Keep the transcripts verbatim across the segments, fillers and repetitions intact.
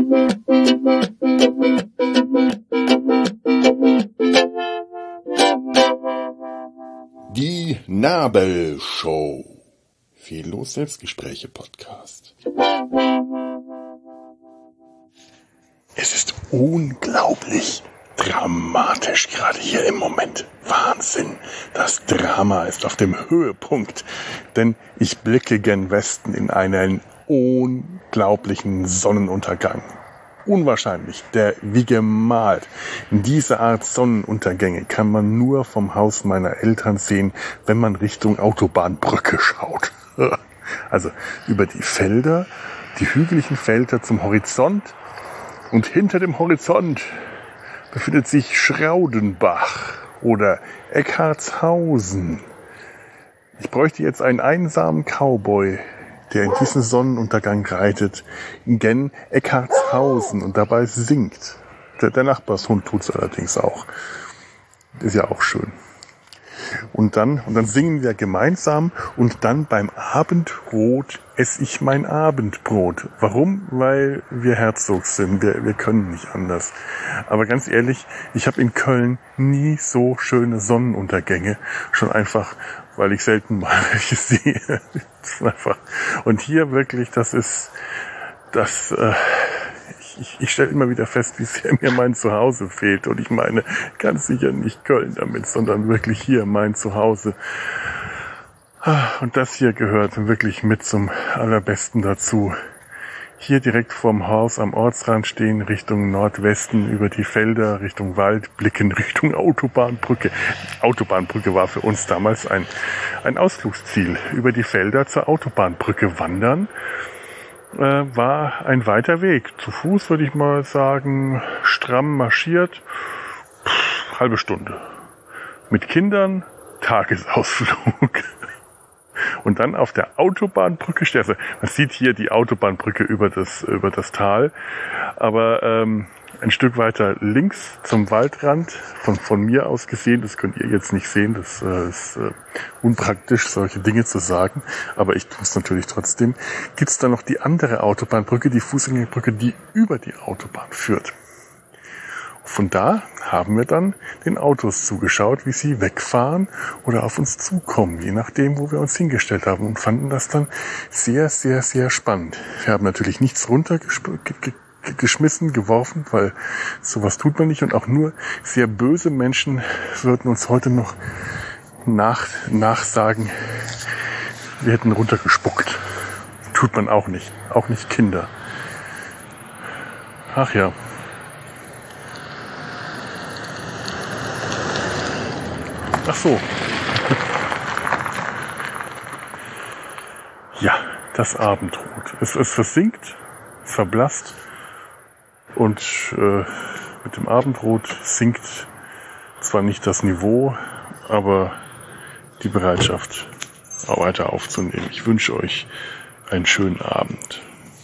Die Nabelshow. Fehllos Selbstgespräche Podcast. Es ist unglaublich dramatisch gerade hier im Moment. Wahnsinn. Das Drama ist auf dem Höhepunkt. Denn ich blicke gen Westen in einen unglaublichen Sonnenuntergang. Unwahrscheinlich, der wie gemalt. Diese Art Sonnenuntergänge kann man nur vom Haus meiner Eltern sehen, wenn man Richtung Autobahnbrücke schaut. Also über die Felder, die hügeligen Felder zum Horizont. Und hinter dem Horizont befindet sich Schraudenbach oder Eckartshausen. Ich bräuchte jetzt einen einsamen Cowboy, der in diesen Sonnenuntergang reitet, in gen Eckartshausen und dabei singt. Der, der Nachbarshund tut's allerdings auch. Ist ja auch schön. Und dann, und dann singen wir gemeinsam und dann beim Abendrot esse ich mein Abendbrot. Warum? Weil wir Herzogs sind. Wir, wir können nicht anders. Aber ganz ehrlich, ich habe in Köln nie so schöne Sonnenuntergänge. Schon einfach, weil ich selten mal welche sehe. Das ist einfach. Und hier wirklich, das ist, das, äh, ich, ich stelle immer wieder fest, wie sehr mir mein Zuhause fehlt. Und ich meine ganz sicher nicht Köln damit, sondern wirklich hier mein Zuhause. Und das hier gehört wirklich mit zum Allerbesten dazu. Hier direkt vorm Haus am Ortsrand stehen, Richtung Nordwesten über die Felder, Richtung Wald, blicken Richtung Autobahnbrücke. Autobahnbrücke war für uns damals ein, ein Ausflugsziel. Über die Felder zur Autobahnbrücke wandern äh, war ein weiter Weg. Zu Fuß würde ich mal sagen, stramm marschiert, pff, halbe Stunde. Mit Kindern, Tagesausflug. Und dann auf der Autobahnbrücke stehen. Also man sieht hier die Autobahnbrücke über das über das Tal, aber ähm, ein Stück weiter links zum Waldrand, von von mir aus gesehen, das könnt ihr jetzt nicht sehen, das äh, ist äh, unpraktisch, solche Dinge zu sagen, aber ich tue es natürlich trotzdem, gibt es da noch die andere Autobahnbrücke, die Fußgängerbrücke, die über die Autobahn führt. Von da haben wir dann den Autos zugeschaut, wie sie wegfahren oder auf uns zukommen, je nachdem, wo wir uns hingestellt haben, und fanden das dann sehr, sehr, sehr spannend. Wir haben natürlich nichts runtergeschmissen, geworfen, weil sowas tut man nicht, und auch nur sehr böse Menschen würden uns heute noch nach, nachsagen, wir hätten runtergespuckt. Tut man auch nicht, auch nicht Kinder. Ach ja. Ach so. Ja, das Abendrot. Es, es versinkt, es verblasst, und äh, mit dem Abendrot sinkt zwar nicht das Niveau, aber die Bereitschaft, auch weiter aufzunehmen. Ich wünsche euch einen schönen Abend.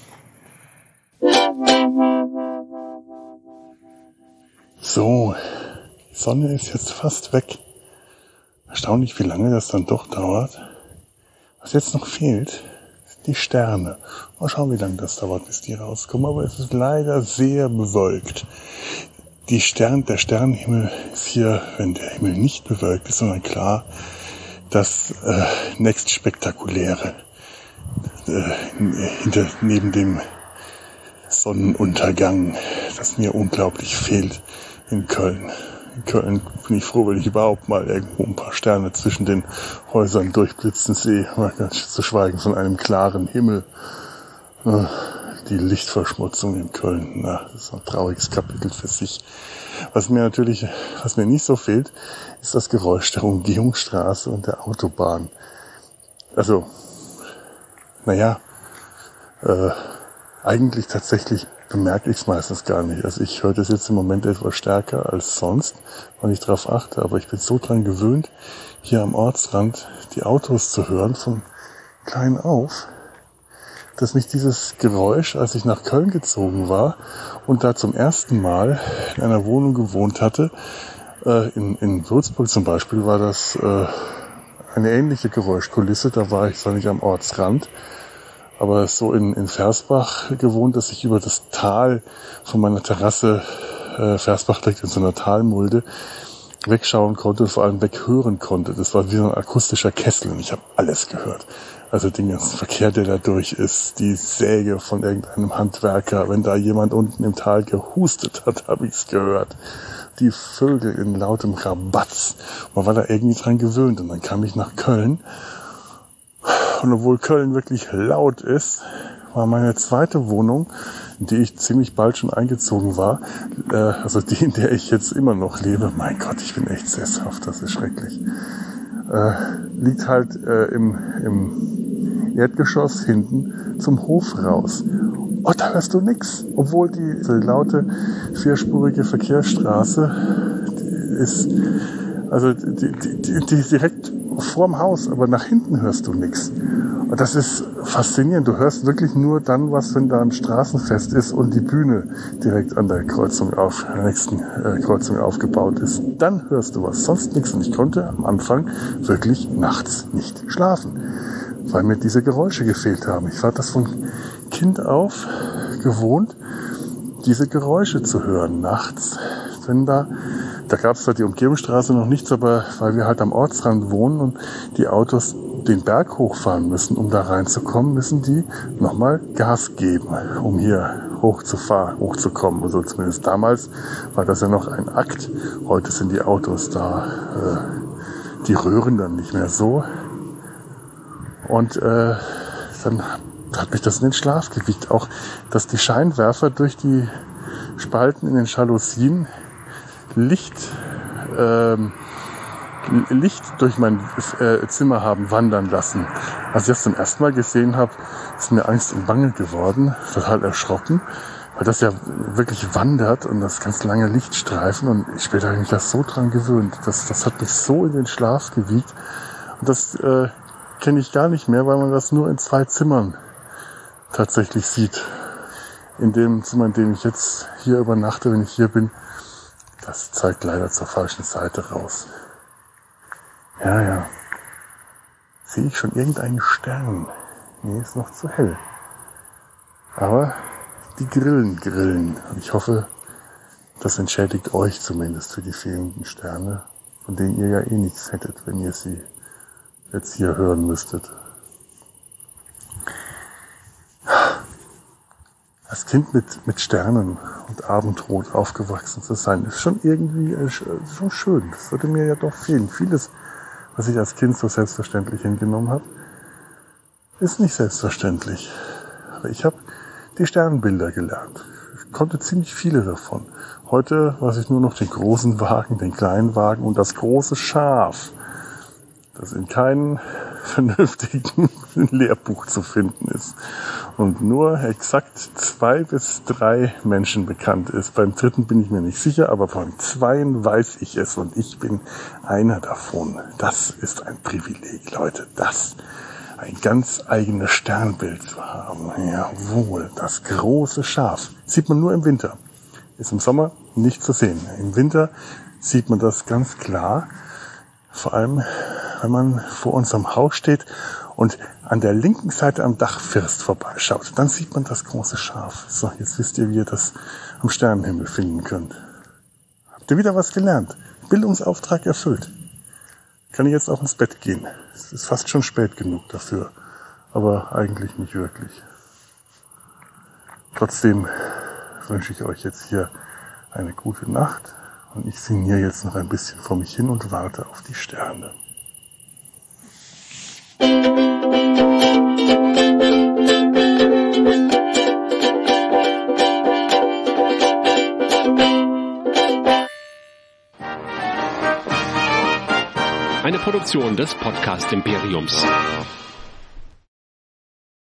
So, die Sonne ist jetzt fast weg. Erstaunlich, wie lange das dann doch dauert. Was jetzt noch fehlt, sind die Sterne. Mal schauen, wie lange das dauert, bis die rauskommen. Aber es ist leider sehr bewölkt. Die Stern, der Sternenhimmel ist hier, wenn der Himmel nicht bewölkt ist, sondern klar, das äh, nächstspektakuläre äh, hinter, neben dem Sonnenuntergang, das mir unglaublich fehlt in Köln. In Köln bin ich froh, wenn ich überhaupt mal irgendwo ein paar Sterne zwischen den Häusern durchblitzen sehe. Mal ganz zu schweigen von einem klaren Himmel. Die Lichtverschmutzung in Köln, na, das ist ein trauriges Kapitel für sich. Was mir natürlich, was mir nicht so fehlt, ist das Geräusch der Umgehungsstraße und der Autobahn. Also, naja, äh, eigentlich tatsächlich bemerke ich es meistens gar nicht. Also ich höre das jetzt im Moment etwas stärker als sonst, weil ich darauf achte. Aber ich bin so dran gewöhnt, hier am Ortsrand die Autos zu hören, von klein auf, dass mich dieses Geräusch, als ich nach Köln gezogen war und da zum ersten Mal in einer Wohnung gewohnt hatte, äh, in, in Würzburg zum Beispiel, war das äh, eine ähnliche Geräuschkulisse. Da war ich zwar nicht am Ortsrand, aber so in, in Versbach gewohnt, dass ich über das Tal von meiner Terrasse, äh, Versbach liegt in so einer Talmulde, wegschauen konnte und vor allem weghören konnte. Das war wie so ein akustischer Kessel und ich habe alles gehört. Also den ganzen Verkehr, der da durch ist, die Säge von irgendeinem Handwerker, wenn da jemand unten im Tal gehustet hat, habe ich's gehört. Die Vögel in lautem Rabatz. Man war da irgendwie dran gewöhnt und dann kam ich nach Köln. Und obwohl Köln wirklich laut ist, war meine zweite Wohnung, in die ich ziemlich bald schon eingezogen war, äh, also die, in der ich jetzt immer noch lebe. Mein Gott, ich bin echt sesshaft, das ist schrecklich. Äh, liegt halt äh, im, im Erdgeschoss hinten zum Hof raus. Oh, da hörst du nix. Obwohl die, die laute vierspurige Verkehrsstraße, die ist, also die, die, die, die ist direkt vorm Haus, aber nach hinten hörst du nix. Und das ist faszinierend. Du hörst wirklich nur dann was, wenn da ein Straßenfest ist und die Bühne direkt an der Kreuzung auf, der nächsten äh, Kreuzung aufgebaut ist. Dann hörst du was, sonst nichts. Und ich konnte am Anfang wirklich nachts nicht schlafen, weil mir diese Geräusche gefehlt haben. Ich war das von Kind auf gewohnt, diese Geräusche zu hören nachts. Wenn da, da gab es zwar die Umgehungsstraße noch nichts, aber weil wir halt am Ortsrand wohnen und die Autos den Berg hochfahren müssen, um da reinzukommen, müssen die nochmal Gas geben, um hier hochzufahren, hochzukommen. Also zumindest damals war das ja noch ein Akt. Heute sind die Autos da, äh, die röhren dann nicht mehr so. Und äh, dann hat mich das in den Schlaf gewiegt. Auch, dass die Scheinwerfer durch die Spalten in den Jalousien Licht, ähm, Licht durch mein äh, Zimmer haben wandern lassen. Als ich das zum ersten Mal gesehen habe, ist mir Angst und Bange geworden, total erschrocken, weil das ja wirklich wandert und das ganz lange Lichtstreifen und später habe ich mich das so dran gewöhnt. Das, das hat mich so in den Schlaf gewiegt und das äh, kenne ich gar nicht mehr, weil man das nur in zwei Zimmern tatsächlich sieht. In dem Zimmer, in dem ich jetzt hier übernachte, wenn ich hier bin, das zeigt leider zur falschen Seite raus. Ja, ja. Sehe ich schon irgendeinen Stern? Nee, ist noch zu hell. Aber die Grillen grillen. Und ich hoffe, das entschädigt euch zumindest für die fehlenden Sterne, von denen ihr ja eh nichts hättet, wenn ihr sie jetzt hier hören müsstet. Als Kind mit, mit Sternen und Abendrot aufgewachsen zu sein, ist schon irgendwie äh, schon schön. Das würde mir ja doch fehlen. Vieles, was ich als Kind so selbstverständlich hingenommen habe, ist nicht selbstverständlich. Aber ich habe die Sternbilder gelernt. Ich konnte ziemlich viele davon. Heute weiß ich nur noch den großen Wagen, den kleinen Wagen und das große Schaf, das in keinem vernünftigen Lehrbuch zu finden ist und nur exakt zwei bis drei Menschen bekannt ist. Beim dritten bin ich mir nicht sicher, aber beim zweiten weiß ich es und ich bin einer davon. Das ist ein Privileg, Leute, das ein ganz eigenes Sternbild zu haben. Jawohl, das große Schaf. Sieht man nur im Winter. Ist im Sommer nicht zu sehen. Im Winter sieht man das ganz klar. Vor allem, wenn man vor unserem Haus steht und an der linken Seite am Dachfirst vorbeischaut. Dann sieht man das große Schaf. So, jetzt wisst ihr, wie ihr das am Sternenhimmel finden könnt. Habt ihr wieder was gelernt? Bildungsauftrag erfüllt. Kann ich jetzt auch ins Bett gehen. Es ist fast schon spät genug dafür. Aber eigentlich nicht wirklich. Trotzdem wünsche ich euch jetzt hier eine gute Nacht. Und ich sinniere jetzt noch ein bisschen vor mich hin und warte auf die Sterne. Eine Produktion des Podcast Imperiums.